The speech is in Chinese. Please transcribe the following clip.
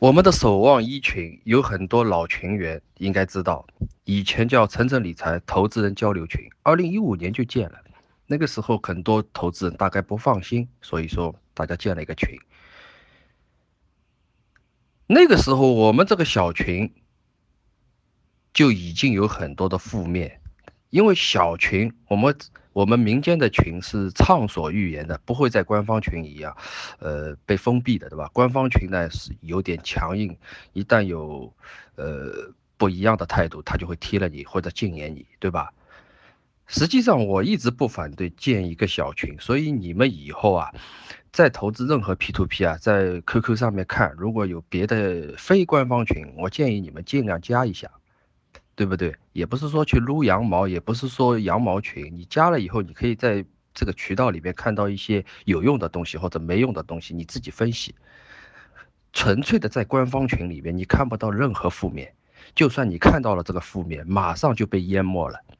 我们的守望一群有很多老群员，应该知道，以前叫晨晨理财投资人交流群，2015年就建了。那个时候很多投资人大概不放心，所以说大家建了一个群。那个时候我们这个小群就已经有很多的负面，因为小群我们民间的群是畅所欲言的，不会在官方群一样，被封闭的，对吧？官方群呢是有点强硬，一旦有不一样的态度，他就会踢了你或者禁言你，对吧？实际上我一直不反对建一个小群，所以你们以后啊，在投资任何 P2P 啊，在 QQ 上面看，如果有别的非官方群，我建议你们尽量加一下。对不对？也不是说去撸羊毛，也不是说羊毛群，你加了以后，你可以在这个渠道里面看到一些有用的东西或者没用的东西，你自己分析。纯粹的在官方群里面，你看不到任何负面，就算你看到了这个负面，马上就被淹没了。